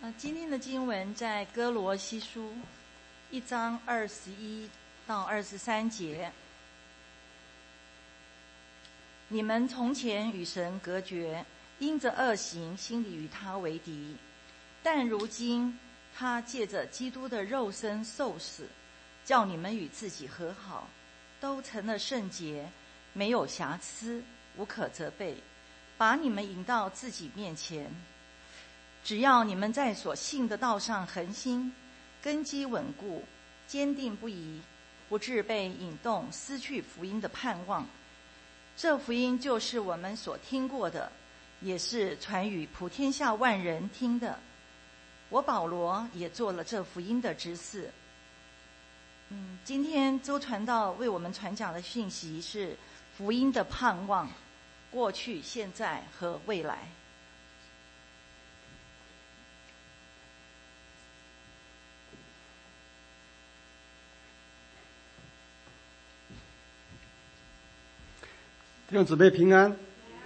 今天的经文在哥罗西书1章21到23节。你们从前与神隔绝，因着恶行，心里与他为敌。但如今他借着基督的肉身受死，叫你们与自己和好，都成了圣洁，没有瑕疵，无可责备，把你们引到自己面前。只要你们在所信的道上恒心，根基稳固，坚定不移，不致被引动失去福音的盼望。这福音就是我们所听过的，也是传与普天下万人听的。我保罗也做了这福音的执事。今天周传道为我们传讲的讯息是福音的盼望，过去、现在和未来。 弟兄姊妹平安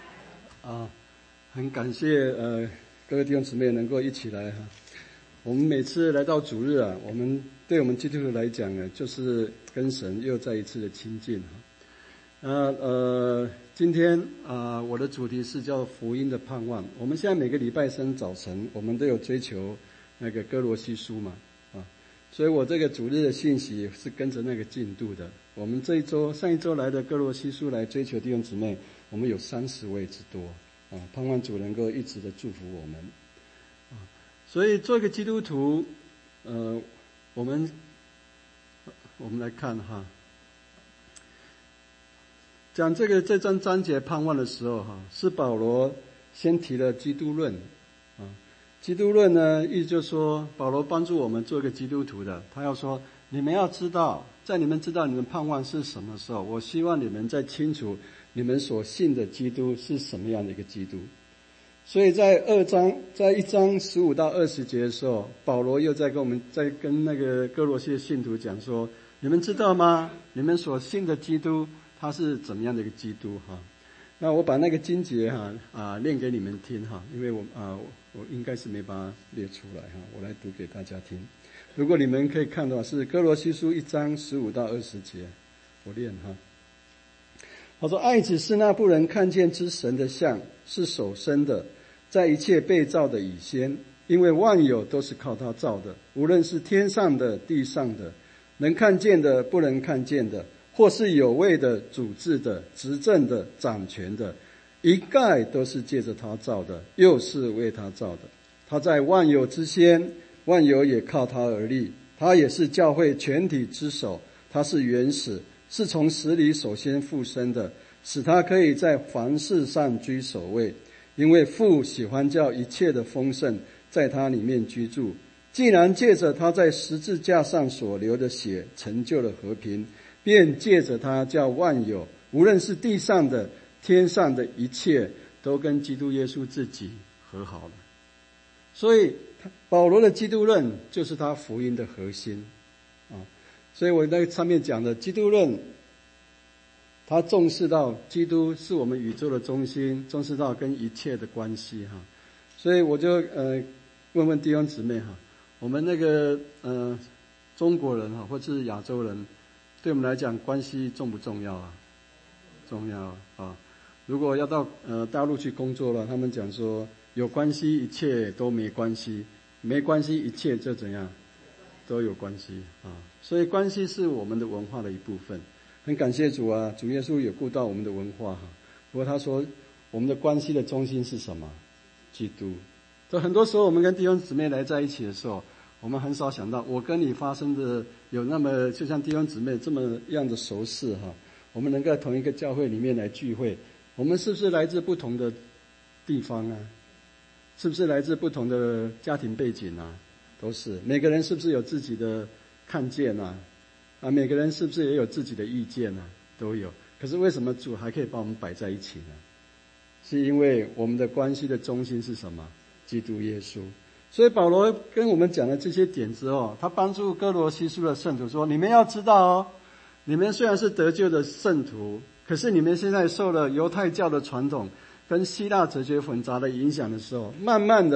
很感谢各位弟兄姊妹能够一起来我们每次来到主日我们对我们基督徒来讲就是跟神又再一次的亲近今天我的主题是叫福音的盼望。我们现在每个礼拜三早晨我们都有追求那个哥罗西书嘛所以我这个主日的信息是跟着那个进度的。我们上一周来的哥罗西书来追求弟兄姊妹，我们有30位之多盼望主能够一直的祝福我们所以做一个基督徒我们来看讲这章节盼望的时候是保罗先提了基督论基督论呢，意思就是说保罗帮助我们做一个基督徒的，他要说你们要知道，在你们知道你们盼望是什么时候，我希望你们再清楚你们所信的基督是什么样的一个基督。所以在1章15到20节的时候，保罗又在跟那个哥罗西的信徒讲说，你们知道吗？你们所信的基督他是怎么样的一个基督那我把那个经节念给你们听因为我应该是没把它列出来我来读给大家听。如果你们可以看的话，是哥罗西书1章15到20节，我念他说，爱子是那不能看见之神的像，是首生的，在一切被造的以先，因为万有都是靠他造的，无论是天上的地上的，能看见的不能看见的，或是有位的主治的执政的掌权的，一概都是借着他造的，又是为他造的。他在万有之先，万有也靠他而立，他也是教会全体之首，他是原始，是从死里首先复生的，使他可以在凡事上居首位。因为父喜欢叫一切的丰盛在他里面居住，既然借着他在十字架上所流的血成就了和平，便借着他叫万有，无论是地上的天上的一切，都跟基督耶稣自己和好了。所以保罗的基督论就是他福音的核心所以我在上面讲的基督论，他重视到基督是我们宇宙的中心，重视到跟一切的关系所以我就问问弟兄姊妹我们那个中国人或者是亚洲人，对我们来讲关系重不重要重要如果要到大陆去工作了，他们讲说有关系一切都没关系，没关系一切就怎样都有关系所以关系是我们的文化的一部分。很感谢主主耶稣也顾到我们的文化不过他说我们的关系的中心是什么？基督。所以很多时候我们跟弟兄姊妹来在一起的时候，我们很少想到我跟你发生的有那么就像弟兄姊妹这么样的熟识我们能够在同一个教会里面来聚会，我们是不是来自不同的地方是不是来自不同的家庭背景都是。每个人是不是有自己的看见每个人是不是也有自己的意见都有。可是为什么主还可以把我们摆在一起呢？是因为我们的关系的中心是什么？基督耶稣。所以保罗跟我们讲了这些点之后，他帮助哥罗西书的圣徒说，你们要知道你们虽然是得救的圣徒，可是你们现在受了犹太教的传统跟希腊哲学混杂的影响的时候，慢慢的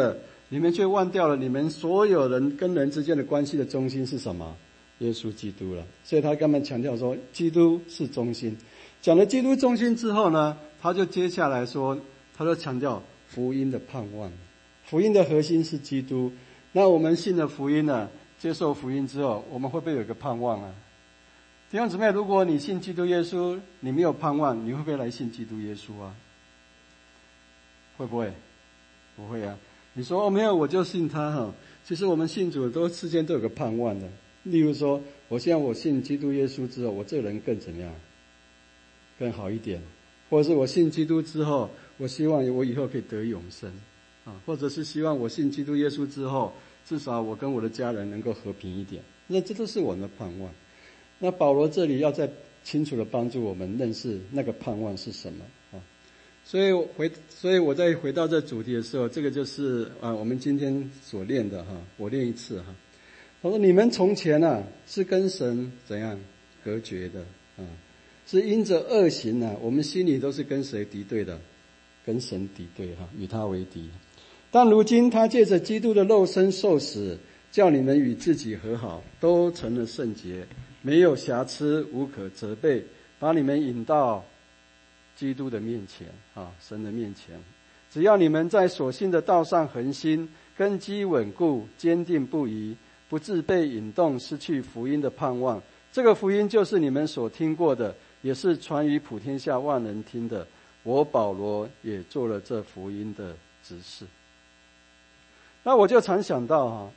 你们却忘掉了你们所有人跟人之间的关系的中心是什么？耶稣基督了。所以他跟他们强调说，基督是中心。讲了基督中心之后呢，他就接下来说，他就强调福音的盼望。福音的核心是基督。那我们信了福音了，接受福音之后，我们会不会有一个盼望啊？弟兄姊妹，如果你信基督耶稣，你没有盼望，你会不会来信基督耶稣啊？会不会？不会啊。你说没有，我就信他哈。其实我们信主都之间都有个盼望的。例如说，我信基督耶稣之后，我这个人更怎么样？更好一点。或者是我信基督之后，我希望我以后可以得永生啊，或者是希望我信基督耶稣之后，至少我跟我的家人能够和平一点。那这都是我们的盼望。那保罗这里要再清楚的帮助我们认识那个盼望是什么啊。所以我再回到这主题的时候，这个就是我们今天所练的哈，我练一次哈。他说：“你们从前是跟神怎样隔绝的啊？是因着恶行我们心里都是跟谁敌对的？跟神敌对哈，与他为敌。但如今他借着基督的肉身受死，叫你们与自己和好，都成了圣洁，没有瑕疵，无可责备，把你们引到基督的面前啊，神的面前。只要你们在所信的道上恒心，根基稳固，坚定不移，不致被引动，失去福音的盼望。这个福音就是你们所听过的，也是传于普天下万人听的。我保罗也做了这福音的执事。”那我就常想到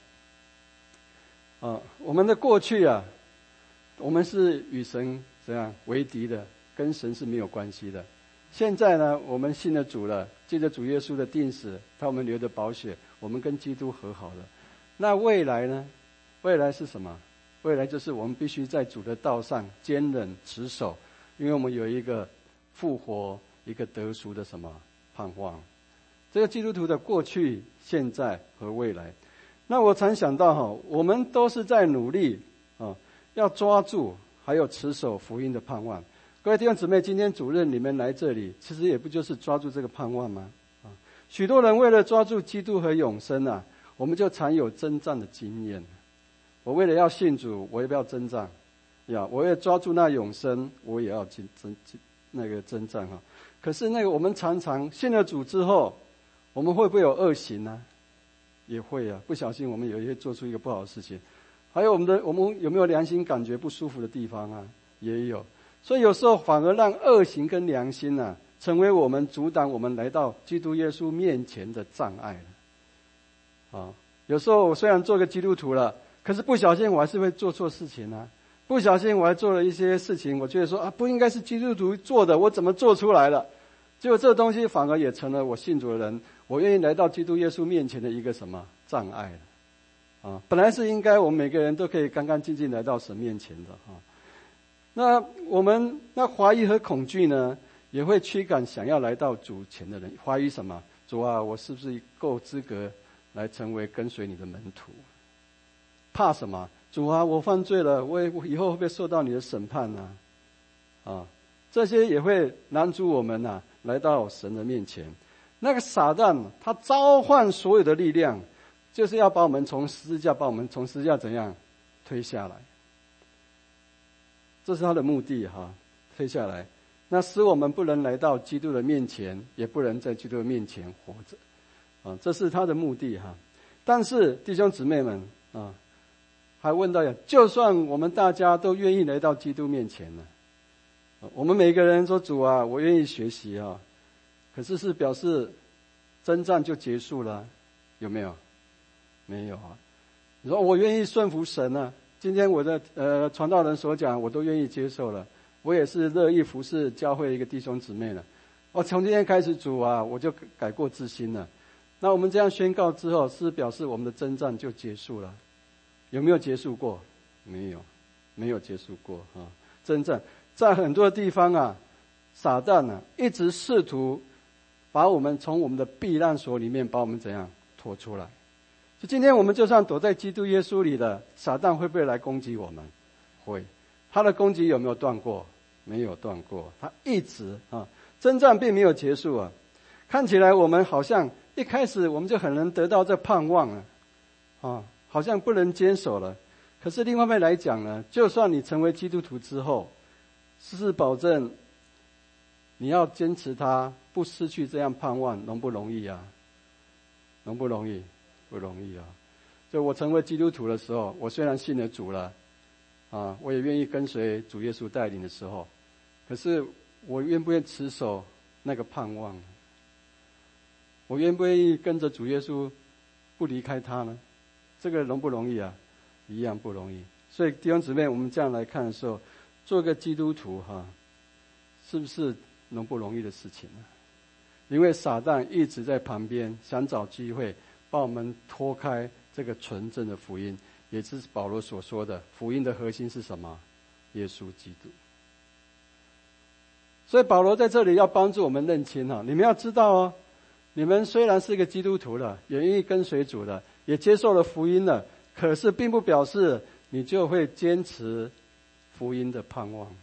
我们的过去我们是与神怎样为敌的，跟神是没有关系的。现在呢，我们信了主了，借着主耶稣的钉死，他我们流的宝血，我们跟基督和好了。那未来呢？未来是什么？未来就是我们必须在主的道上坚忍持守，因为我们有一个复活、一个得赎的什么盼望。这个基督徒的过去、现在和未来。那我常想到我们都是在努力要抓住还有持守福音的盼望。各位弟兄姊妹，今天主任你们来这里，其实也不就是抓住这个盼望吗？许多人为了抓住基督和永生我们就常有征战的经验。我为了要信主，我也不要征战我要抓住那永生，我也要征战可是我们常常信了主之后，我们会不会有恶行呢？也会不小心我们有一些做出一个不好的事情。还有我们有没有良心感觉不舒服的地方也有。所以有时候反而让恶行跟良心成为我们阻挡我们来到基督耶稣面前的障碍了。有时候我虽然做个基督徒了，可是不小心我还是会做错事情不小心我还做了一些事情，我觉得说不应该是基督徒做的，我怎么做出来了？结果这个东西反而也成了我信主的人，我愿意来到基督耶稣面前的一个什么障碍了本来是应该我们每个人都可以干干净净来到神面前的那我们怀疑和恐惧呢，也会驱赶想要来到主前的人。怀疑什么？主我是不是够资格来成为跟随你的门徒？怕什么？主我犯罪了，我以后会不会受到你的审判呢？这些也会拦阻我们来到神的面前。那个撒旦他召唤所有的力量，就是要把我们从十字架怎样推下来。这是他的目的推下来，那使我们不能来到基督的面前，也不能在基督的面前活着这是他的目的但是弟兄姊妹们还问到就算我们大家都愿意来到基督面前了，我们每个人说主我愿意学习可是表示征战就结束了？有没有？没有你说我愿意顺服神今天我的传道人所讲我都愿意接受了，我也是乐意服侍教会一个弟兄姊妹了。从今天开始主我就改过自新了。那我们这样宣告之后，是表示我们的征战就结束了？有没有结束过？没有结束过征战在很多地方撒旦一直试图把我们从我们的避难所里面把我们怎样拖出来。就今天我们就算躲在基督耶稣里的，撒旦会不会来攻击我们？会。他的攻击有没有断过？没有断过，他一直征战并没有结束看起来我们好像一开始我们就很能得到这盼望了，好像不能坚守了。可是另外一面来讲呢，就算你成为基督徒之后，是保证你要坚持它，不失去这样盼望，容不容易啊？容不容易？不容易啊！就我成为基督徒的时候，我虽然信了主了，我也愿意跟随主耶稣带领的时候，可是我愿不愿意持守那个盼望？我愿不愿意跟着主耶稣不离开他呢？这个容不容易啊？一样不容易。所以弟兄姊妹，我们这样来看的时候，做个基督徒是不是容不容易的事情呢？因为撒旦一直在旁边想找机会把我们拖开这个纯正的福音，也就是保罗所说的福音的核心是什么？耶稣基督。所以保罗在这里要帮助我们认清你们要知道你们虽然是一个基督徒了，也愿意跟随主了，也接受了福音了，可是并不表示你就会坚持福音的盼望。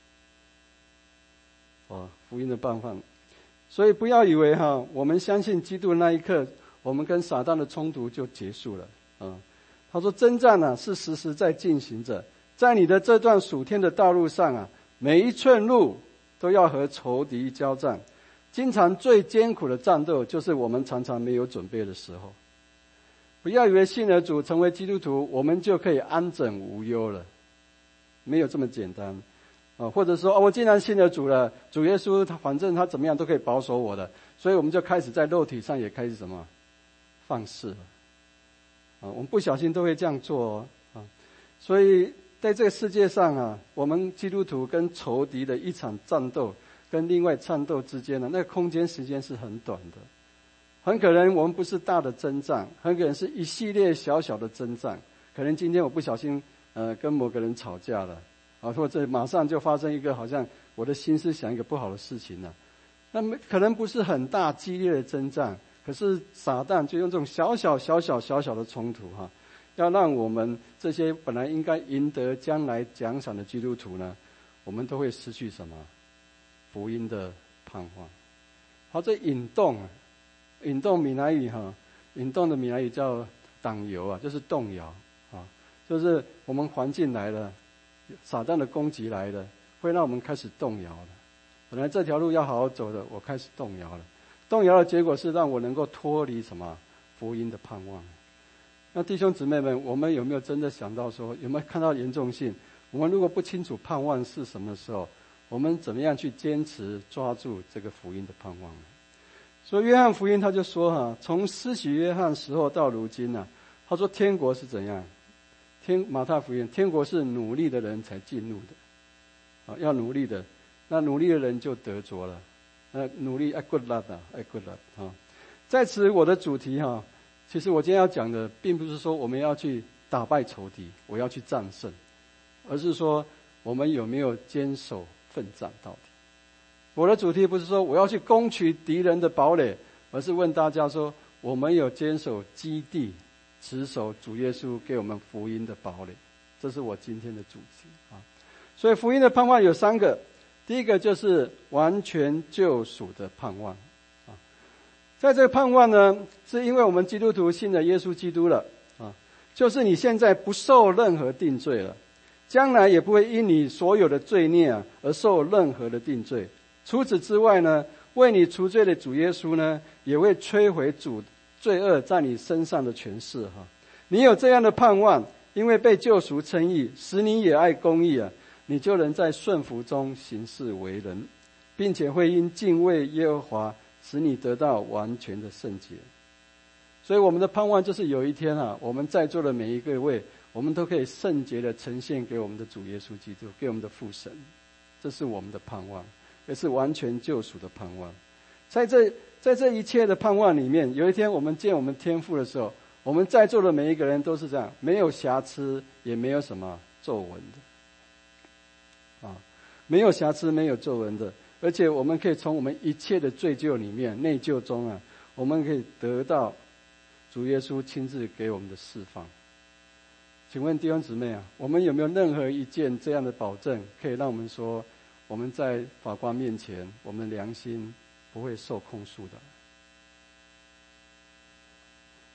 福音的盼望。所以不要以为我们相信基督的那一刻，我们跟撒旦的冲突就结束了。他说征战是时时在进行着，在你的这段属天的道路上每一寸路都要和仇敌交战。经常最艰苦的战斗，就是我们常常没有准备的时候。不要以为信了主成为基督徒，我们就可以安枕无忧了，没有这么简单。或者说我既然信了主了，主耶稣反正他怎么样都可以保守我的，所以我们就开始在肉体上也开始什么放肆了。我们不小心都会这样做所以在这个世界上我们基督徒跟仇敌的一场战斗，跟另外战斗之间那个空间时间是很短的。很可能我们不是大的征战，很可能是一系列小小的征战。可能今天我不小心跟某个人吵架了或者马上就发生一个好像我的心思想一个不好的事情了。那么可能不是很大激烈的征战，可是撒旦就用这种小小的冲突要让我们这些本来应该赢得将来奖赏的基督徒呢，我们都会失去什么？福音的盼望。好，这引动闽南语引动的闽南语叫党游就是动摇就是我们环境来了，撒旦的攻击来了，会让我们开始动摇了。本来这条路要好好走的，我开始动摇了。动摇的结果是让我能够脱离什么？福音的盼望。那弟兄姊妹们，我们有没有真的想到说，有没有看到严重性？我们如果不清楚盼望是什么时候，我们怎么样去坚持抓住这个福音的盼望呢？所以约翰福音他就说从施洗约翰时候到如今他说天国是怎样？马太福音，天国是努力的人才进入的要努力的，那努力的人就得着了。努力爱 good luck 爱 good luck 在此我的主题其实我今天要讲的并不是说我们要去打败仇敌，我要去战胜，而是说我们有没有坚守奋战到底。我的主题不是说我要去攻取敌人的堡垒，而是问大家说我们有坚守基地，持守主耶稣给我们福音的堡垒。这是我今天的主题所以福音的盼望有3个，第一个就是完全救赎的盼望在这个盼望呢，是因为我们基督徒信了耶稣基督了就是你现在不受任何定罪了，将来也不会因你所有的罪孽而受任何的定罪。除此之外呢，为你除罪的主耶稣呢，也会摧毁主罪恶在你身上的权势你有这样的盼望，因为被救赎称义，使你也爱公义你就能在顺服中行事为人，并且会因敬畏耶和华使你得到完全的圣洁。所以我们的盼望就是有一天我们在座的每一个位，我们都可以圣洁的呈现给我们的主耶稣基督，给我们的父神。这是我们的盼望，也是完全救赎的盼望。在这一切的盼望里面，有一天我们见我们天父的时候，我们在座的每一个人都是这样，没有瑕疵，也没有什么皱纹的没有瑕疵，没有皱纹的。而且我们可以从我们一切的罪疚里面，内疚中我们可以得到主耶稣亲自给我们的释放。请问弟兄姊妹我们有没有任何一件这样的保证，可以让我们说我们在法官面前，我们的良心不会受控诉的？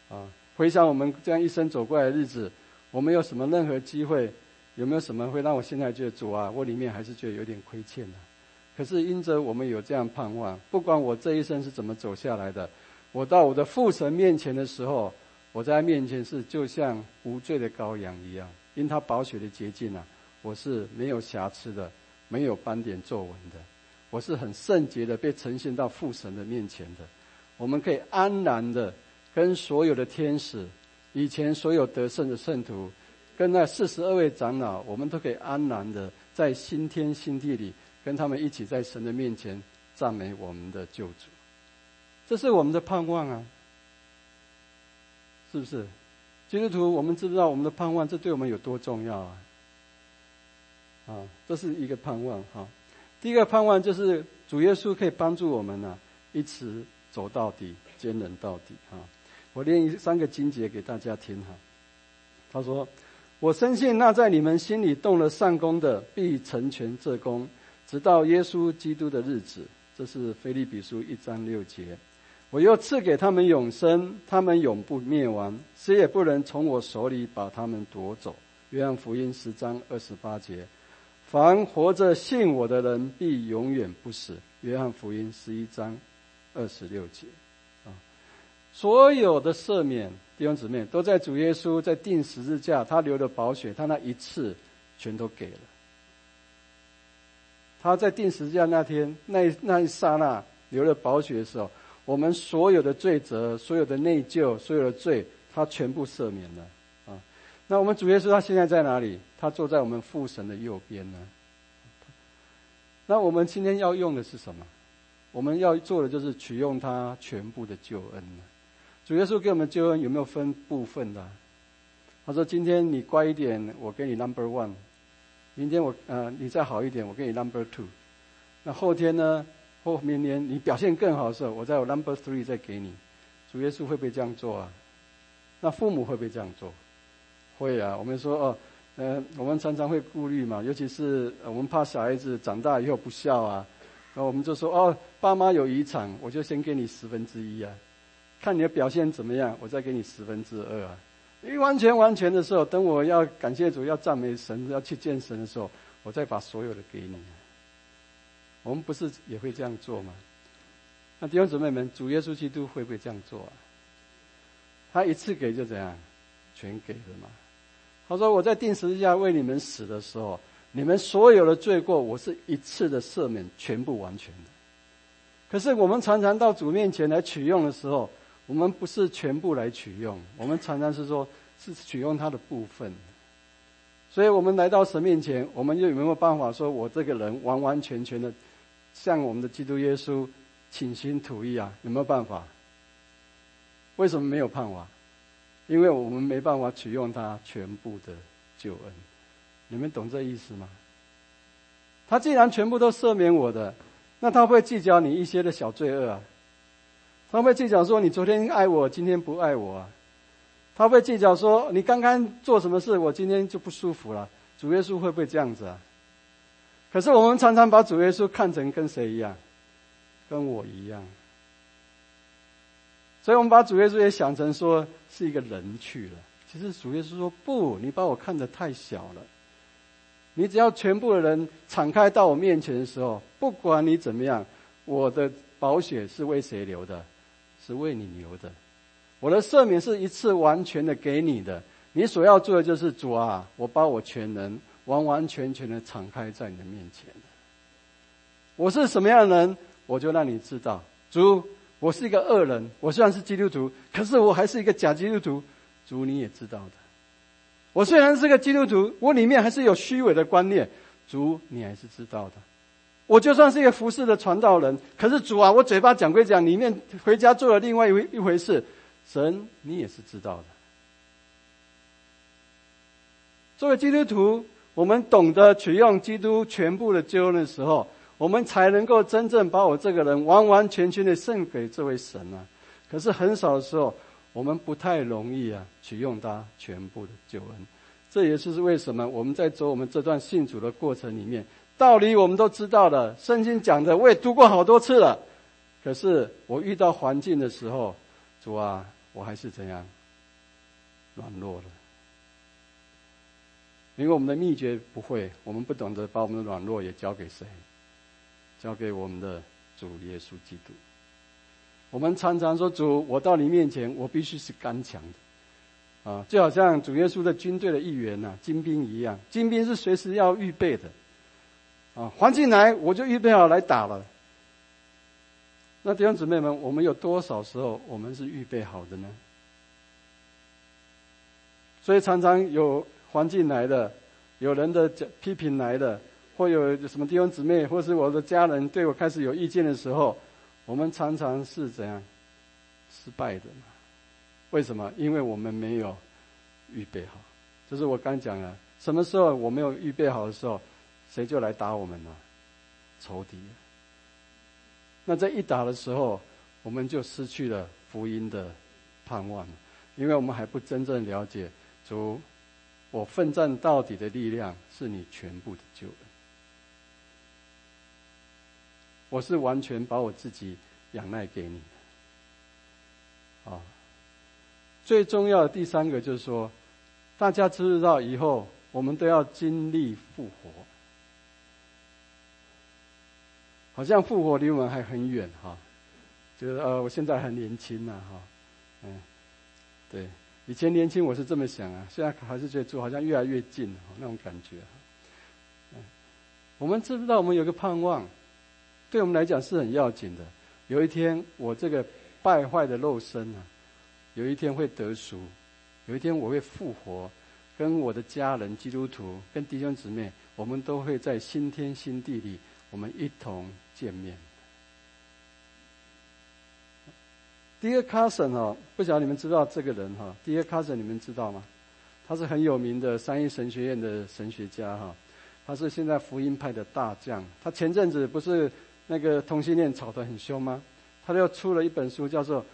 回想我们这样一生走过来的日子，我们有什么任何机会，有没有什么会让我现在觉得主啊，我里面还是觉得有点亏欠的。可是因着我们有这样盼望，不管我这一生是怎么走下来的，我到我的父神面前的时候，我在他面前是就像无罪的羔羊一样，因他宝血的洁净啊，我是没有瑕疵的，没有斑点皱纹的，我是很圣洁的被呈现到父神的面前的。我们可以安然的跟所有的天使，以前所有得胜的圣徒，跟那42位长老，我们都可以安然的在新天新地里跟他们一起在神的面前赞美我们的救主。这是我们的盼望啊，是不是？基督徒我们知道我们的盼望，这对我们有多重要啊！这是一个盼望。第一个盼望就是主耶稣可以帮助我们一直走到底，坚忍到底。我念3个经节给大家听。他说，我深信那在你们心里动了善功的，必成全这功，直到耶稣基督的日子。这是腓立比书1章6节。我又赐给他们永生，他们永不灭亡，谁也不能从我手里把他们夺走。约翰福音10章28节。凡活着信我的人，必永远不死。约翰福音11章26节。所有的赦免，弟兄姊妹，都在主耶稣在钉十字架，他流的宝血，他那一次全都给了。他在钉十字架那天，那一刹那流了宝血的时候，我们所有的罪责、所有的内疚、所有的罪，他全部赦免了。那我们主耶稣他现在在哪里？他坐在我们父神的右边呢。那我们今天要用的是什么？我们要做的就是取用他全部的救恩。主耶稣给我们救恩有没有分部分的？他说今天你乖一点，我给你 No.1， 明天你再好一点，我给你 No.2， 那后天呢，或明年你表现更好的时候，我再有 No.3 再给你。主耶稣会不会这样做啊？那父母会不会这样做？会啊。我们说我们常常会顾虑嘛，尤其是我们怕小孩子长大以后不孝啊，然后我们就说爸妈有遗产，我就先给你1/10啊，看你的表现怎么样，我再给你2/10啊。完全的时候，等我要感谢主、要赞美神、要去见神的时候，我再把所有的给你。我们不是也会这样做吗？那弟兄姊妹们，主耶稣基督会不会这样做啊？他一次给就怎样，全给了嘛。他说我在钉十字架为你们死的时候，你们所有的罪过，我是一次的赦免，全部完全的。可是我们常常到主面前来取用的时候，我们不是全部来取用，我们常常是取用他的部分。所以我们来到神面前，我们就有没有办法说我这个人完完全全的像我们的基督耶稣倾心吐意啊？有没有办法？为什么没有办法？因为我们没办法取用他全部的救恩。你们懂这意思吗？他既然全部都赦免我的，那他会计较你一些的小罪恶啊？他会计较说你昨天爱我，今天不爱我啊？他会计较说你刚刚做什么事，我今天就不舒服了？主耶稣会不会这样子啊？可是我们常常把主耶稣看成跟谁一样？跟我一样。所以我们把主耶稣也想成说是一个人去了。其实主耶稣说不，你把我看得太小了。你只要全部的人敞开到我面前的时候，不管你怎么样，我的宝血是为谁流的？是为你流的。我的赦免是一次完全的给你的。你所要做的就是主啊，我把我全能完完全全的敞开在你的面前。我是什么样的人，我就让你知道。主，我是一个恶人，我虽然是基督徒，可是我还是一个假基督徒，主你也知道的。我虽然是个基督徒，我里面还是有虚伪的观念，主你还是知道的。我就算是一个服侍的传道人，可是主啊，我嘴巴讲归讲，里面回家做了另外一回事，神你也是知道的。作为基督徒，我们懂得取用基督全部的救恩的时候，我们才能够真正把我这个人完完全全的献给这位神啊。可是很少的时候，我们不太容易取用他全部的救恩。这也是为什么我们在走我们这段信主的过程里面，道理我们都知道了，圣经讲的我也读过好多次了，可是我遇到环境的时候，主啊，我还是怎样， 软弱了。因为我们的秘诀不会，我们不懂得把我们的软弱也交给谁？交给我们的主耶稣基督。我们常常说，主，我到你面前，我必须是刚强的。就好像主耶稣的军队的一员精兵一样，精兵是随时要预备的。环境来，我就预备好来打了。那弟兄姊妹们，我们有多少时候我们是预备好的呢？所以常常有环境来的，有人的批评来的，或有什么弟兄姊妹或是我的家人对我开始有意见的时候，我们常常是怎样失败的嘛？为什么？因为我们没有预备好。就是我刚讲了，什么时候我没有预备好的时候，谁就来打我们了？仇敌。那这一打的时候，我们就失去了福音的盼望了，因为我们还不真正了解主，我奋战到底的力量是你全部的救恩。我是完全把我自己仰赖给你的。最重要的第三个就是说，大家知道以后我们都要经历复活。好像复活离我们还很远就是我现在很年轻对，以前年轻我是这么想现在还是觉得主好像越来越近那种感觉我们知不知道我们有个盼望，对我们来讲是很要紧的。有一天我这个败坏的肉身有一天会得赎，有一天我会复活，跟我的家人基督徒跟弟兄姊妹，我们都会在新天新地里，我们一同见面。D.A. Carson 不晓得你们知道这个人D.A. Carson 你们知道吗？他是很有名的三一神学院的神学家他是现在福音派的大将。他前阵子不是那个同性恋吵得很凶吗？他又出了一本书叫做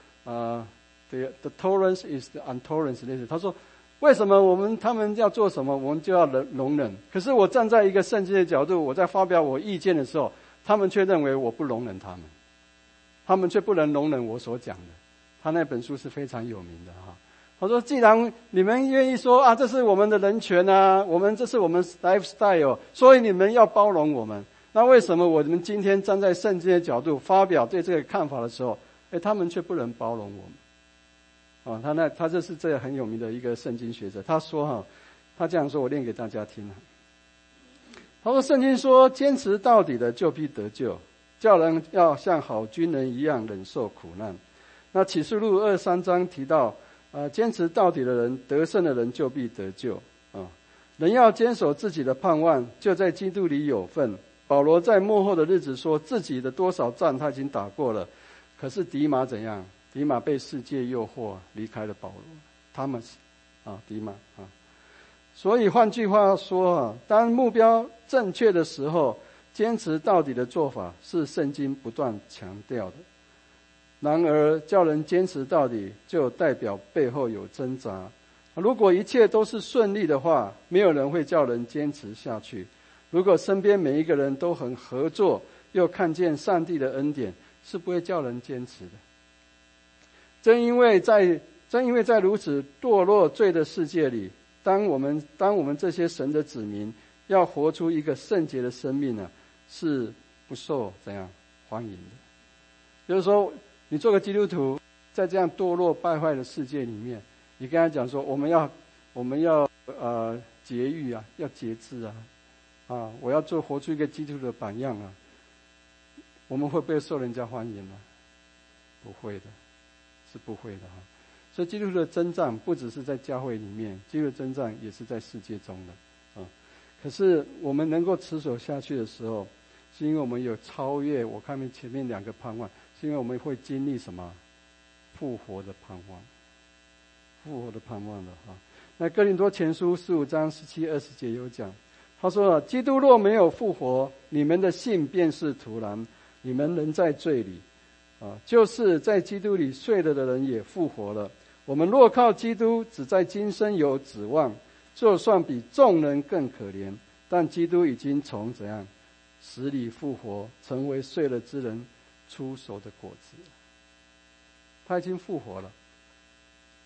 The tolerance is the intolerance。 他说为什么他们要做什么我们就要容忍，可是我站在一个圣经的角度，我在发表我意见的时候，他们却认为我不容忍他们却不能容忍我所讲的。他那本书是非常有名的他说既然你们愿意说这是我们的人权这是我们 lifestyle， 所以你们要包容我们，那为什么我们今天站在圣经的角度发表对这个看法的时候，他们却不能包容我们他这是这个很有名的一个圣经学者。他说他这样说，我念给大家听他说圣经说，坚持到底的就必得救，叫人要像好军人一样忍受苦难。那启示录23章提到坚持到底的人，得胜的人就必得救人要坚守自己的盼望，就在基督里有份。保罗在末后的日子说，自己的多少仗他已经打过了，可是迪马怎样？迪马被世界诱惑离开了保罗。他们迪马所以换句话说当目标正确的时候，坚持到底的做法是圣经不断强调的。然而叫人坚持到底，就代表背后有挣扎。如果一切都是顺利的话，没有人会叫人坚持下去。如果身边每一个人都很合作，又看见上帝的恩典，是不会叫人坚持的。正因为在如此堕落罪的世界里，当我们这些神的子民要活出一个圣洁的生命是不受怎样欢迎的。就是说你做个基督徒，在这样堕落败坏的世界里面，你跟他讲说我们要节欲要节制我要活出一个基督徒的榜样我们会不会受人家欢迎不会的，是不会的所以基督徒的征战不只是在教会里面，基督徒的征战也是在世界中的可是我们能够持守下去的时候，是因为我们有超越我看前面两个盼望，是因为我们会经历什么？复活的盼望。复活的盼望的那哥林多前书15章17、20节有讲，他说基督若没有复活，你们的信便是徒然，你们仍在罪里就是在基督里睡了的人也复活了。我们若靠基督只在今生有指望，就算比众人更可怜，但基督已经从怎样死里复活，成为睡了之人出熟的果子。他已经复活了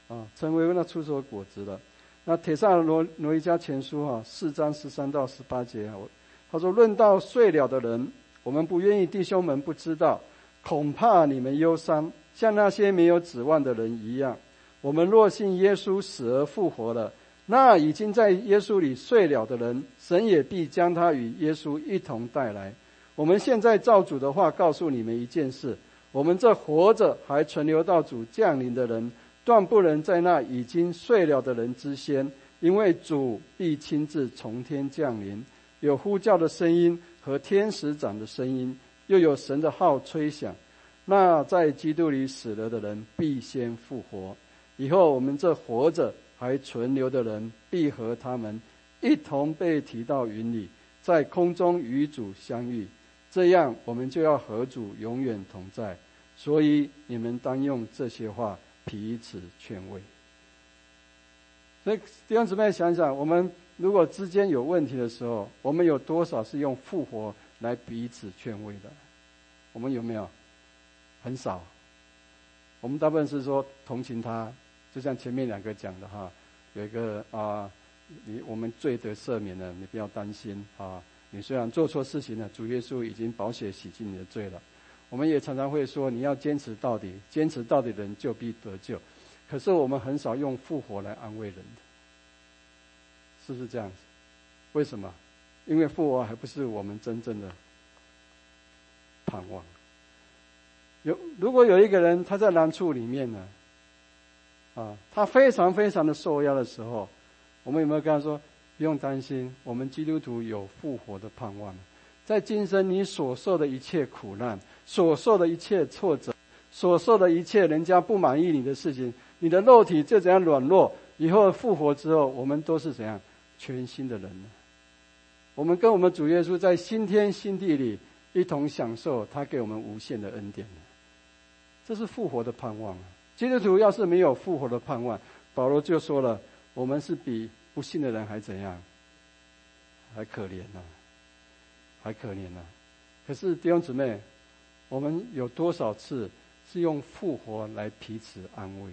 成为那出手果子了。那帖撒罗尼迦前书4章13到18节，他说：论到睡了的人，我们不愿意弟兄们不知道，恐怕你们忧伤，像那些没有指望的人一样。我们若信耶稣死而复活了，那已经在耶稣里睡了的人，神也必将他与耶稣一同带来。我们现在照主的话告诉你们一件事，我们这活着还存留到主降临的人，断不能在那已经睡了的人之先，因为主必亲自从天降临，有呼叫的声音和天使长的声音，又有神的号吹响。那在基督里死了的人必先复活，以后我们这活着还存留的人必和他们一同被提到云里，在空中与主相遇，这样我们就要和主永远同在。所以你们当用这些话彼此劝慰。所以弟兄姊妹想想，我们如果之间有问题的时候，我们有多少是用复活来彼此劝慰的？我们有没有？很少。我们大部分是说同情他，就像前面2个讲的有一个我们罪得赦免了，你不要担心你虽然做错事情了，主耶稣已经宝血洗净你的罪了。我们也常常会说，你要坚持到底，坚持到底的人就必得救。可是我们很少用复活来安慰人的，是不是这样子？为什么？因为复活还不是我们真正的盼望。如果有一个人他在难处里面呢，他非常非常的受压的时候，我们有没有跟他说，不用担心，我们基督徒有复活的盼望。在今生你所受的一切苦难，所受的一切挫折，所受的一切人家不满意你的事情，你的肉体就怎样软弱，以后复活之后，我们都是怎样全新的人呢？我们跟我们主耶稣在新天新地里一同享受他给我们无限的恩典。这是复活的盼望。基督徒要是没有复活的盼望，保罗就说了，我们是比不信的人还怎样？还可怜呢，还可怜呢。可是弟兄姊妹，我们有多少次是用复活来彼此安慰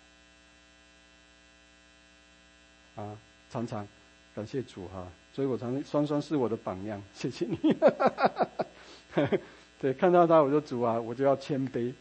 的？常常感谢主所以我双双是我的榜样，谢谢你。对，看到他我就主我就要谦卑。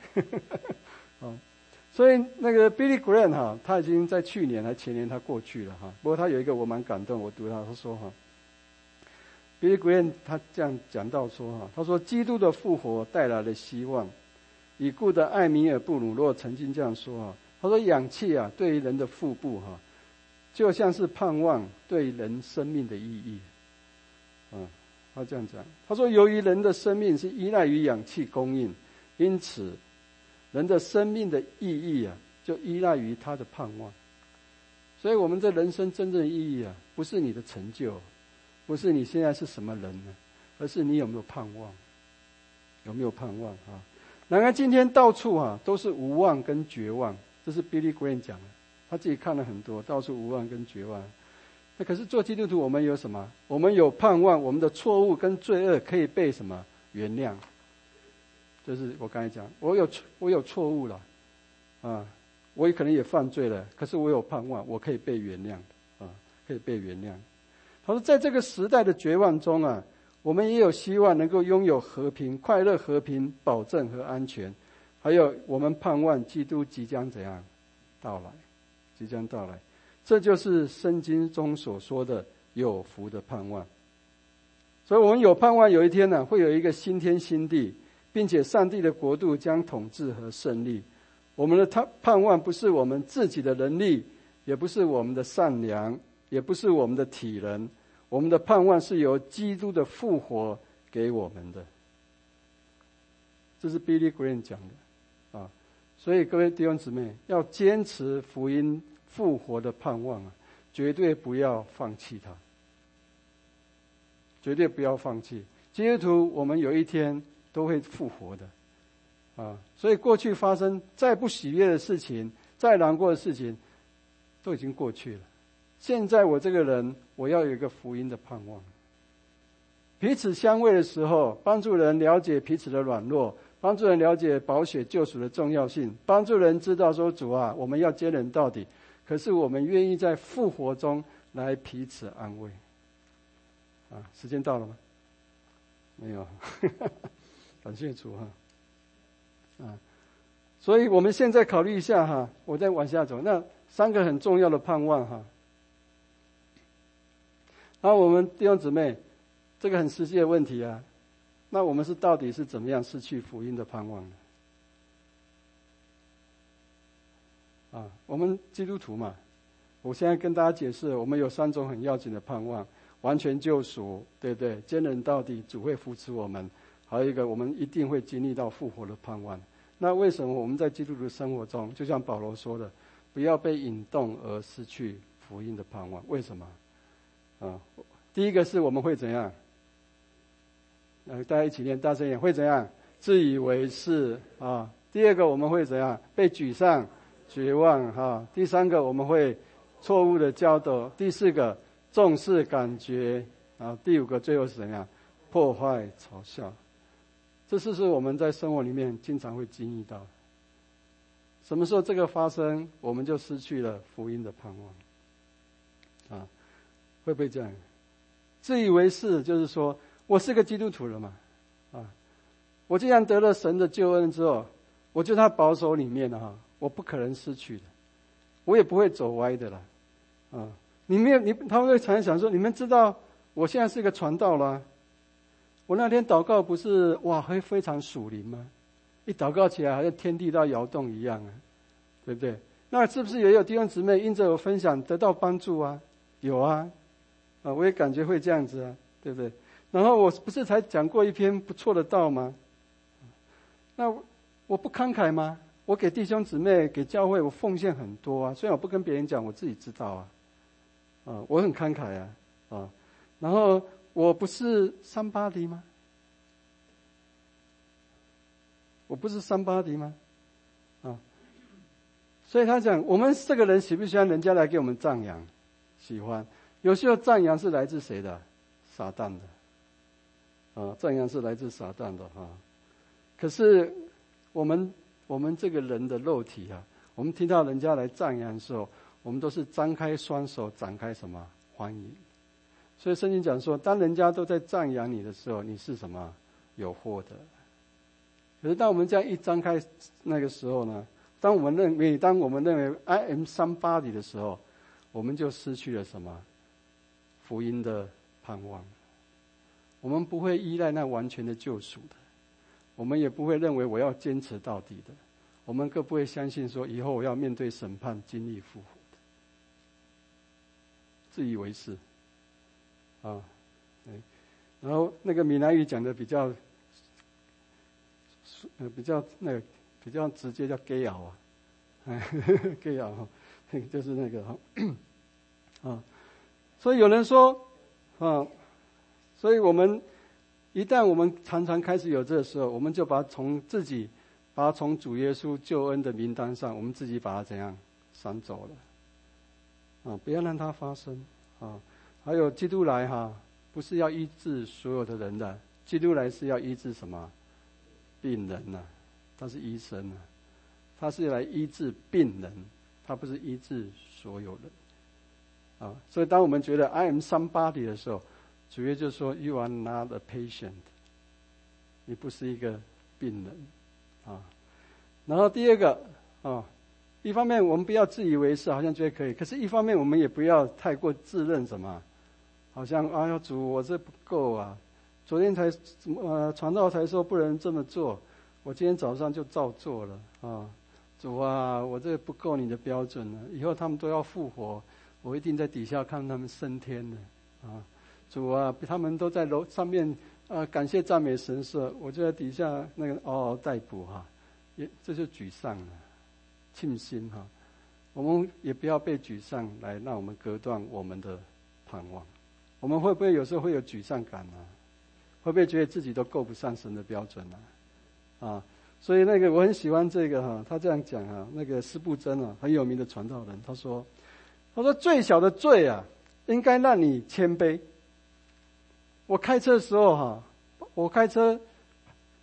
所以那个 Billy Graham 他已经在去年还前年他过去了不过他有一个我蛮感动，我读他说Billy Graham 他这样讲到说他说基督的复活带来了希望。已故的艾米尔布鲁诺曾经这样说他说氧气对于人的腹部就像是盼望对人生命的意义。他这样讲，他说由于人的生命是依赖于氧气供应，因此人的生命的意义就依赖于他的盼望。所以我们这人生真正的意义不是你的成就，不是你现在是什么人呢，而是你有没有盼望，有没有盼望然而今天到处都是无望跟绝望，这是 Billy Graham 讲的，他自己看了很多，到处无望跟绝望。那可是做基督徒我们有什么？我们有盼望，我们的错误跟罪恶可以被什么原谅？就是我刚才讲，我有错误了我也可能也犯罪了，可是我有盼望，我可以被原谅可以被原谅。他说在这个时代的绝望中我们也有希望能够拥有和平、快乐、和平、保证和安全。还有我们盼望基督即将怎样到来，即将到来。这就是圣经中所说的有福的盼望。所以我们有盼望有一天会有一个新天新地，并且上帝的国度将统治和胜利。我们的盼望不是我们自己的能力，也不是我们的善良，也不是我们的体能，我们的盼望是由基督的复活给我们的。这是 Billy Graham 讲的所以各位弟兄姊妹要坚持福音复活的盼望绝对不要放弃它，绝对不要放弃。基督徒我们有一天都会复活的所以过去发生再不喜悦的事情，再难过的事情都已经过去了。现在我这个人我要有一个福音的盼望。彼此相慰的时候，帮助人了解彼此的软弱， 帮助人了解宝血救赎的重要性，帮助人知道说主啊，我们要坚忍到底，可是我们愿意在复活中来彼此安慰。时间到了吗？没有。感谢主所以我们现在考虑一下我再往下走，那3个很重要的盼望然后我们弟兄姊妹，这个很实际的问题那我们到底是怎么样失去福音的盼望呢？我们基督徒嘛，我现在跟大家解释，我们有3种很要紧的盼望：完全救赎，对不对？坚忍到底，主会扶持我们；还有一个，我们一定会经历到复活的盼望。那为什么我们在基督徒的生活中，就像保罗说的，不要被引动而失去福音的盼望？为什么？第一个是我们会怎样？大家一起念，大声一点，会怎样？自以为是第二个我们会怎样？被沮丧、绝望第3个我们会错误的教导，第4个重视感觉第5个最后是怎样？破坏、嘲笑。这是我们在生活里面经常会经历到。什么时候这个发生，我们就失去了福音的盼望会不会这样？自以为是就是说我是个基督徒了嘛我既然得了神的救恩之后，我就在他保守里面我不可能失去的，我也不会走歪的啦他会常常想说，你们知道我现在是个传道啦我那天祷告不是会非常属灵吗？一祷告起来好像天地都要摇动一样对不对？那是不是也有弟兄姊妹因着我分享得到帮助有我也感觉会这样子对不对？然后我不是才讲过一篇不错的道吗？那我不慷慨吗？我给弟兄姊妹给教会我奉献很多虽然我不跟别人讲，我自己知道我很慷慨然后我不是somebody吗？我不是somebody吗？所以他讲，我们这个人喜不喜欢人家来给我们赞扬？喜欢。有时候赞扬是来自谁的？撒旦的赞扬是来自撒旦的可是我们这个人的肉体我们听到人家来赞扬的时候，我们都是张开双手，展开什么？欢迎。所以圣经讲说，当人家都在赞扬你的时候，你是什么？有祸的。可是当我们这样一张开那个时候呢，当我们认为 I am somebody 的时候，我们就失去了什么？福音的盼望。我们不会依赖那完全的救赎的，我们也不会认为我要坚持到底的，我们更不会相信说以后我要面对审判经历复活的。自以为是然后那个闽南语讲的比较直接，叫 gay 熬gay 熬就是那个所以有人说所以我们一旦我们常常开始有这个时候，我们就把它从主耶稣救恩的名单上，我们自己把它怎样删走了不要让它发生还有基督来不是要医治所有的人的，基督来是要医治什么？病人他是医生他是来医治病人，他不是医治所有人所以当我们觉得 I am somebody 的时候，主耶稣就说 You are not a patient， 你不是一个病人然后第二个一方面我们不要自以为是，好像觉得可以，可是一方面我们也不要太过自认什么，好像主我这不够昨天才传道才说不能这么做，我今天早上就照做了主我这不够你的标准以后他们都要复活，我一定在底下看他们升天的主他们都在楼上面感谢赞美神社，我就在底下那个嗷嗷待哺这就沮丧了，庆心我们也不要被沮丧来让我们隔断我们的盼望。我们会不会有时候会有沮丧感会不会觉得自己都够不上神的标准所以那个我很喜欢这个他这样讲那个司布真很有名的传道人，他说最小的罪应该让你谦卑。我开车的时候我开车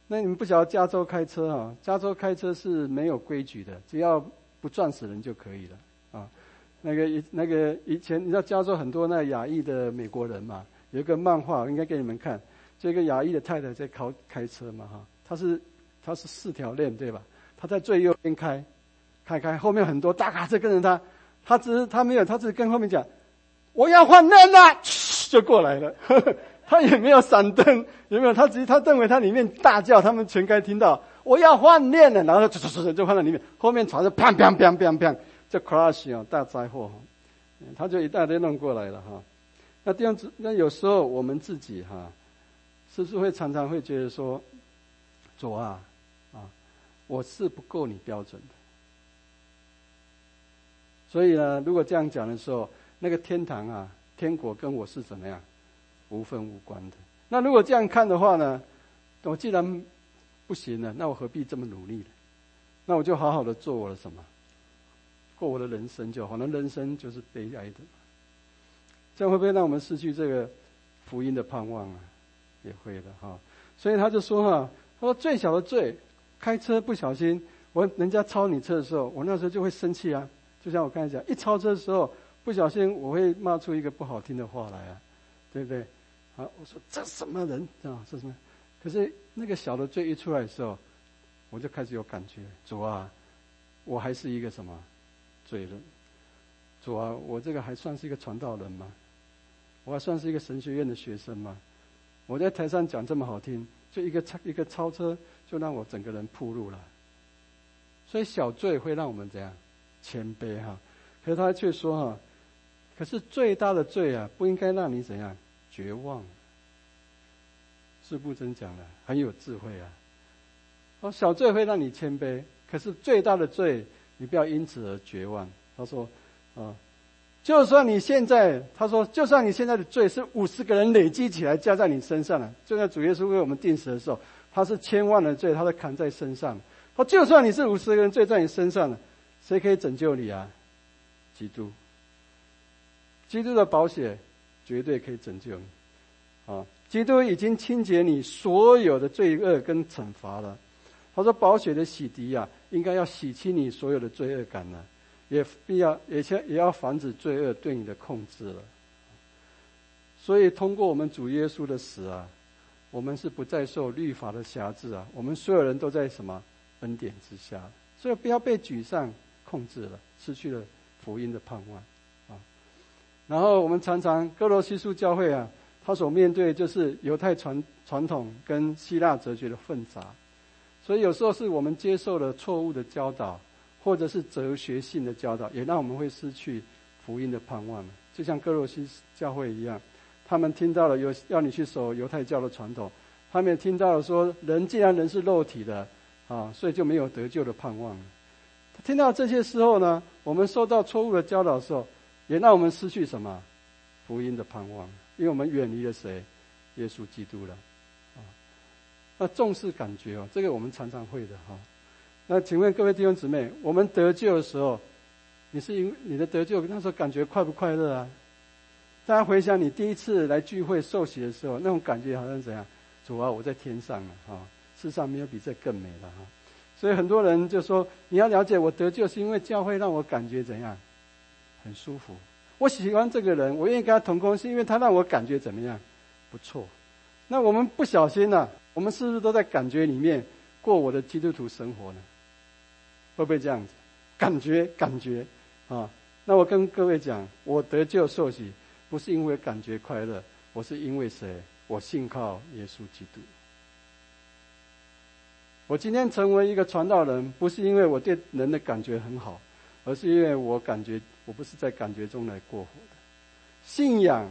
那你们不晓得加州开车啊？加州开车是没有规矩的，只要不撞死人就可以了啊。那个以前你知道加州很多那亚裔的美国人嘛，有一个漫画应该给你们看，就一个亚裔的太太在开车嘛哈，她是4条链对吧？她在最右边开，后面很多大卡车跟着她，她只跟后面讲我要换链了，就过来了。他也没有闪灯，有没有？他认为他里面大叫，他们全该听到我要换链了，然后就换到里面，后面传着砰砰砰砰砰，就 crash 啊，大灾祸，他就一大堆弄过来了哈。那这样子，那有时候我们自己哈，是不是会常常会觉得说，主啊，我是不够你标准的。所以呢，如果这样讲的时候，那个天堂啊，天国跟我是怎么样？无分无关的。那如果这样看的话呢，我既然不行了，那我何必这么努力呢？那我就好好的做我的什么，过我的人生就好。那人生就是悲哀的，这样会不会让我们失去这个福音的盼望啊？也会的哈。所以他就说哈，他说最小的罪，开车不小心，人家超你车的时候，我那时候就会生气啊。就像我刚才讲，一超车的时候，不小心我会骂出一个不好听的话来啊，对不对？好，我说这什么人啊？这什么？可是那个小的罪一出来的时候，我就开始有感觉，主啊，我还是一个什么罪人？主啊，我这个还算是一个传道人吗？我还算是一个神学院的学生吗？我在台上讲这么好听，就一个超车，就让我整个人暴露了。所以小罪会让我们怎样谦卑哈？可是他却说哈，可是最大的罪啊，不应该让你怎样绝望。是不真讲的，很有智慧啊。小罪会让你谦卑，可是最大的罪，你不要因此而绝望。他说，就算你现在的罪是50个人累积起来加在你身上了，就在主耶稣为我们定死的时候，他是千万的罪，他都扛在身上。他就算你是50个人罪在你身上了，谁可以拯救你啊？基督。基督的宝血绝对可以拯救你。基督已经清洁你所有的罪恶跟惩罚了。他说宝血的洗涤啊，应该要洗清你所有的罪恶感了，也要防止罪恶对你的控制了。所以通过我们主耶稣的死啊，我们是不再受律法的辖制啊，我们所有人都在什么恩典之下，所以不要被沮丧控制了，失去了福音的盼望啊。然后我们常常哥罗西书教会啊，他所面对就是犹太传统跟希腊哲学的混杂，所以有时候是我们接受了错误的教导，或者是哲学性的教导，也让我们会失去福音的盼望了。就像哥罗西教会一样，他们听到了要你去守犹太教的传统，他们也听到了说既然人是肉体的所以就没有得救的盼望了。听到这些时候呢，我们受到错误的教导的时候，也让我们失去什么福音的盼望，因为我们远离了谁？耶稣基督了那重视感觉这个我们常常会的那请问各位弟兄姊妹，我们得救的时候，你的得救那时候感觉快不快乐啊？大家回想你第一次来聚会受洗的时候，那种感觉好像怎样？主啊，我在天上了世上没有比这更美了所以很多人就说，你要了解我得救是因为教会让我感觉怎样？很舒服。我喜欢这个人，我愿意跟他同工，是因为他让我感觉怎么样？不错。那我们不小心我们是不是都在感觉里面过我的基督徒生活呢？会不会这样子？感觉那我跟各位讲，我得救受洗不是因为感觉快乐，我是因为谁？我信靠耶稣基督。我今天成为一个传道人，不是因为我对人的感觉很好，而是因为我感觉我不是在感觉中来过活的。信仰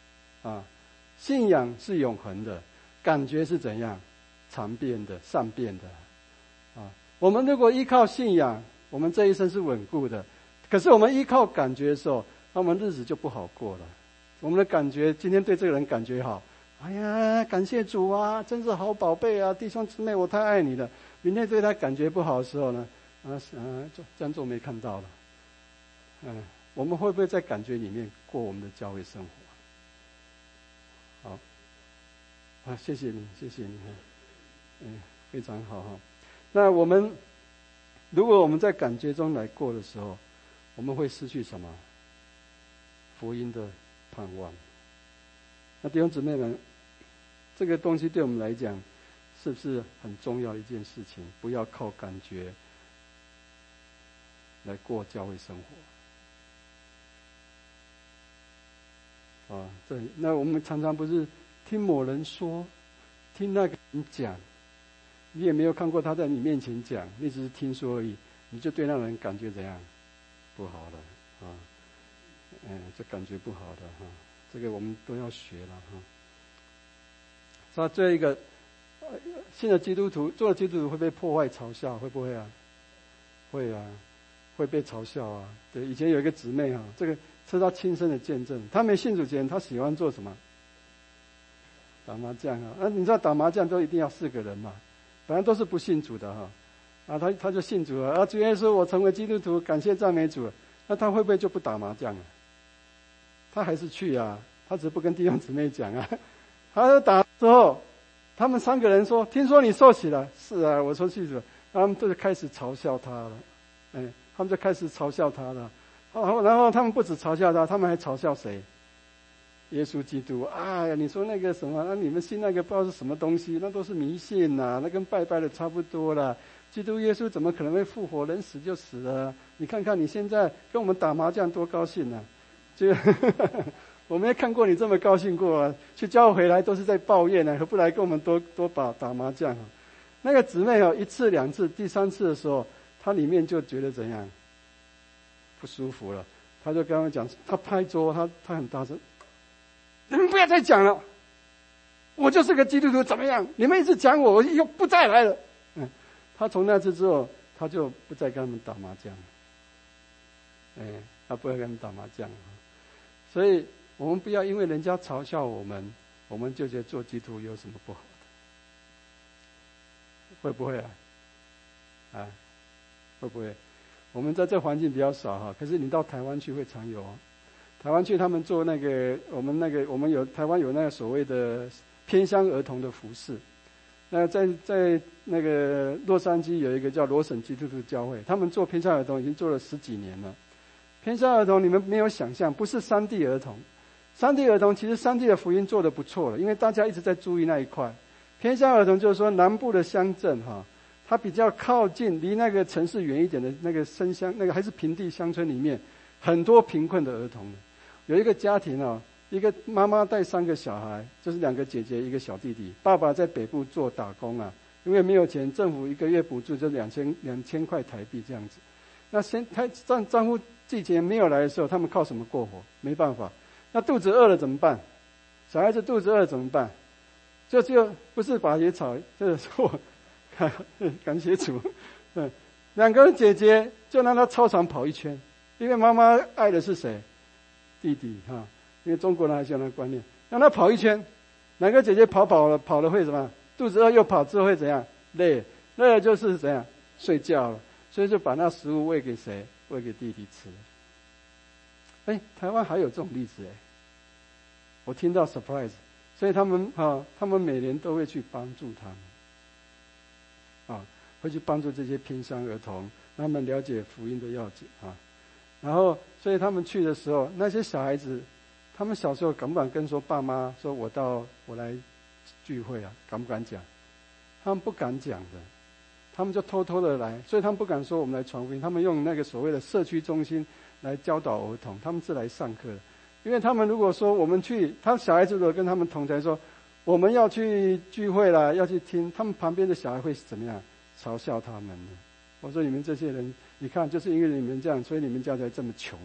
是永恒的，感觉是怎样？常变的，善变的我们如果依靠信仰，我们这一生是稳固的。可是我们依靠感觉的时候，那我们日子就不好过了。我们的感觉，今天对这个人感觉好，哎呀，感谢主啊，真是好宝贝啊，弟兄姊妹，我太爱你了。明天对他感觉不好的时候呢，装作没看到了。我们会不会在感觉里面过我们的教会生活？好，谢谢你，谢谢你。 非常好哈。那如果我们在感觉中来过的时候，我们会失去什么？福音的盼望。那弟兄姊妹们，这个东西对我们来讲是不是很重要的一件事情？不要靠感觉来过教会生活啊！那我们常常不是听某人说，听那个人讲，你也没有看过他在你面前讲，你只是听说而已，你就对那人感觉怎样？不好了啊！这感觉不好的哈，这个我们都要学了哈。那这一个，现在基督徒做了基督徒会被破坏嘲笑，会不会啊？会啊，会被嘲笑啊。对，以前有一个姊妹哈，这个是她亲身的见证。她没信主前，她喜欢做什么？打麻将啊。你知道打麻将都一定要4个人嘛，本来都是不信主的哈。他就信主了。主耶稣，我成为基督徒，感谢赞美主。那他会不会就不打麻将了？他还是去啊，他只是不跟弟兄姊妹讲啊。他打之后，他们3个人说：“听说你受洗了。”是啊，我说去了。他们就开始嘲笑他了，他们就开始嘲笑他了。然后他们不止嘲笑他，他们还嘲笑谁？耶稣基督。哎呀，你说那个什么，你们信那个不知道是什么东西，那都是迷信呐，那跟拜拜的差不多啦。基督耶稣怎么可能会复活？人死就死了。你看看你现在跟我们打麻将多高兴啊！我没看过你这么高兴过啊！去教会回来都是在抱怨啊，何不来跟我们多打麻将啊？那个姊妹1次2次，第3次的时候，她里面就觉得怎样不舒服了。她就跟他们讲，她拍桌，她很大声：“你们不要再讲了，我就是个基督徒，怎么样？你们一直讲我，我又不再来了。”他从那次之后，他就不再跟他们打麻将了。他不会跟他们打麻将了。所以我们不要因为人家嘲笑我们，我们就觉得做基督徒有什么不好的？会不会啊？会不会？我们在这环境比较少哈，可是你到台湾去会常有。台湾去他们做那个，我们有台湾有那个所谓的偏乡儿童的服事。那在那个洛杉矶有一个叫罗省基督徒教会，他们做偏乡儿童已经做了10几年了。偏乡儿童你们没有想象，不是山地儿童。山地儿童其实山地的福音做得不错了，因为大家一直在注意那一块。偏乡儿童就是说南部的乡镇哈，它比较靠近离那个城市远一点的那个深乡，那个还是平地乡村里面，很多贫困的儿童。有一个家庭啊，一个妈妈带3个小孩，就是2个姐姐1个小弟弟，爸爸在北部做打工啊，因为没有钱，政府1个月补助就2000块台币这样子。那丈夫季节没有来的时候，他们靠什么过活？没办法。那肚子饿了怎么办？小孩子肚子饿了怎么办？就不是拔野草，就是说感谢主。2个姐姐就让他操场跑1圈，因为妈妈爱的是谁？弟弟哈。因为中国人还是有那个观念，让他跑1圈，2个姐姐跑了会怎么样？肚子饿又跑之后会怎样？累了就是怎样？睡觉了。所以就把那食物喂给谁？喂给弟弟吃。台湾还有这种例子我听到 surprise， 所以他们每年都会去帮助他们，会去帮助这些偏乡儿童，让他们了解福音的要紧然后，所以他们去的时候，那些小孩子，他们小时候敢不敢跟说爸妈说我来聚会啊？敢不敢讲？他们不敢讲的，他们就偷偷的来，所以他们不敢说我们来传福音，他们用那个所谓的社区中心来教导儿童，他们是来上课的。因为他们如果说我们去，他小孩子如果跟他们同才说我们要去聚会啦，要去听，他们旁边的小孩会怎么样？嘲笑他们呢？我说你们这些人，你看就是因为你们这样，所以你们家才这么穷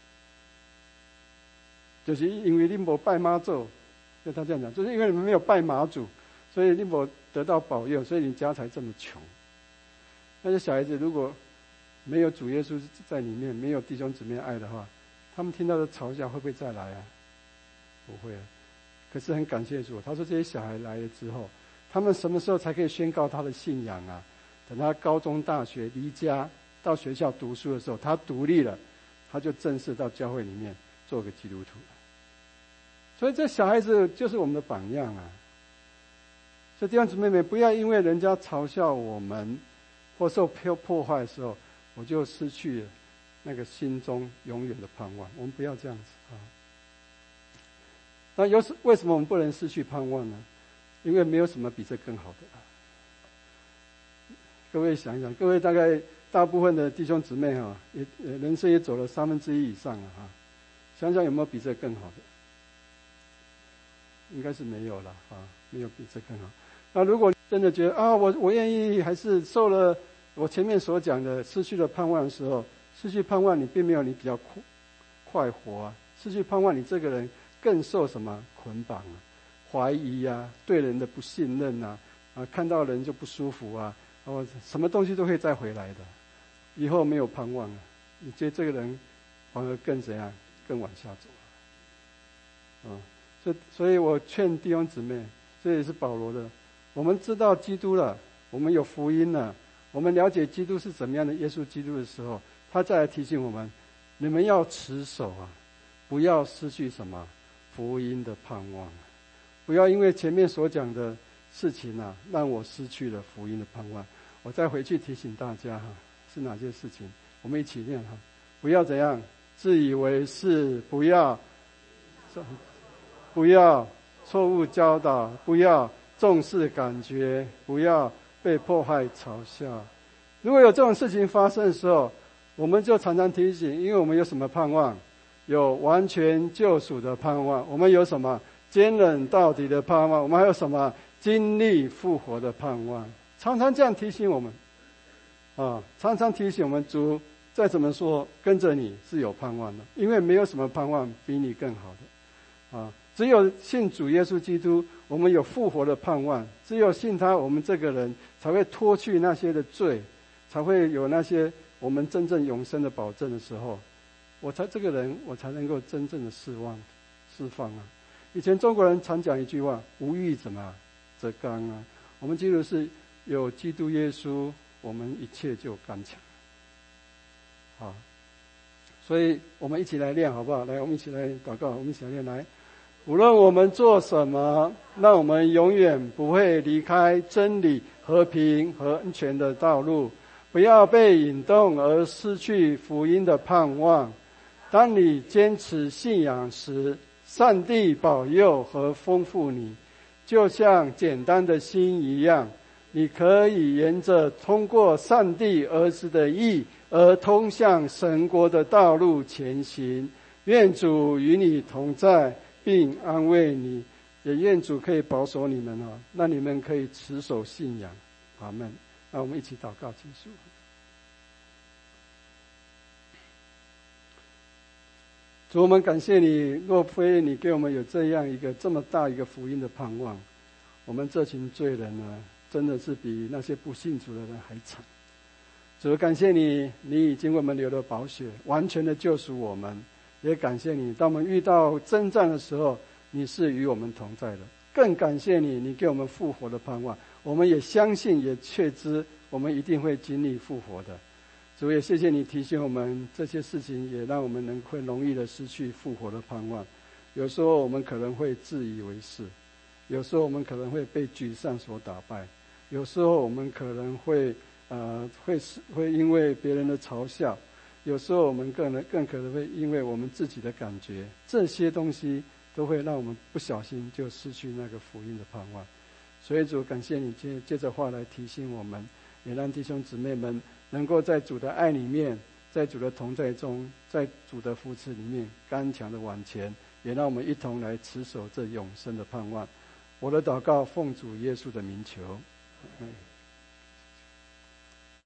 就是因为你没拜妈祖，就他这样讲，就是因为你们没有拜妈祖，所以你没得到保佑，所以你家才这么穷。那些小孩子如果没有主耶稣在里面，没有弟兄姊妹爱的话，他们听到的嘲笑会不会再来啊？不会啊。可是很感谢主，他说这些小孩来了之后，他们什么时候才可以宣告他的信仰啊？等他高中大学离家到学校读书的时候，他独立了，他就正式到教会里面做个基督徒了。所以这小孩子就是我们的榜样啊。 所以弟兄姊妹们，不要因为人家嘲笑我们或受破坏的时候，我就失去了那个心中永远的盼望。我们不要这样子啊。那为什么我们不能失去盼望呢？因为没有什么比这更好的。各位想一想，各位大概大部分的弟兄姊妹人生也走了1/3以上了想想有没有比这更好的？应该是没有了没有比这更好。那如果真的觉得我愿意，还是受了我前面所讲的失去了盼望的时候，失去盼望你并没有你比较快活失去盼望你这个人更受什么捆绑怀疑对人的不信任看到人就不舒服什么东西都会再回来的，以后没有盼望了，你觉得这个人反而更怎样，更往下走了所以我劝弟兄姊妹，这也是保罗的，我们知道基督了，我们有福音了，我们了解基督是怎么样的耶稣基督的时候，他再来提醒我们，你们要持守不要失去什么福音的盼望不要因为前面所讲的事情让我失去了福音的盼望。我再回去提醒大家是哪些事情，我们一起念不要怎样自以为是，不要错误教导，不要重视感觉，不要被迫害嘲笑。如果有这种事情发生的时候，我们就常常提醒，因为我们有什么盼望？有完全救赎的盼望。我们有什么？坚忍到底的盼望。我们还有什么？经历复活的盼望。常常这样提醒我们常常提醒我们，主再怎么说跟着你是有盼望的，因为没有什么盼望比你更好的只有信主耶稣基督，我们有复活的盼望，只有信他，我们这个人才会脱去那些的罪，才会有那些我们真正永生的保证的时候，这个人我才能够真正的释放以前中国人常讲一句话，无欲怎么则刚我们基督是有基督耶稣，我们一切就刚强所以我们一起来练好不好？来，我们一起来祷告，我们一起来练。来，无论我们做什么，让我们永远不会离开真理、和平和安全的道路，不要被引动而失去福音的盼望。当你坚持信仰时，上帝保佑和丰富你，就像简单的心一样，你可以沿着通过上帝儿子的义而通向神国的道路前行。愿主与你同在，并安慰你，也愿主可以保守你们那你们可以持守信仰。阿们。那我们一起祷告结束。主，我们感谢你，若非你给我们有这样一个这么大一个福音的盼望，我们这群罪人真的是比那些不信主的人还惨。主，感谢你，你已经为我们流了宝血，完全的救赎我们。也感谢你，当我们遇到征战的时候，你是与我们同在的。更感谢你，你给我们复活的盼望，我们也相信，也确知我们一定会经历复活的。主，也谢谢你提醒我们这些事情，也让我们会容易的失去复活的盼望。有时候我们可能会自以为是，有时候我们可能会被沮丧所打败，有时候我们可能会因为别人的嘲笑，有时候我们更可能会因为我们自己的感觉，这些东西都会让我们不小心就失去那个福音的盼望。所以主，感谢你借着话来提醒我们，也让弟兄姊妹们能够在主的爱里面，在主的同在中，在主的扶持里面刚强的往前，也让我们一同来持守这永生的盼望。我的祷告奉主耶稣的名求。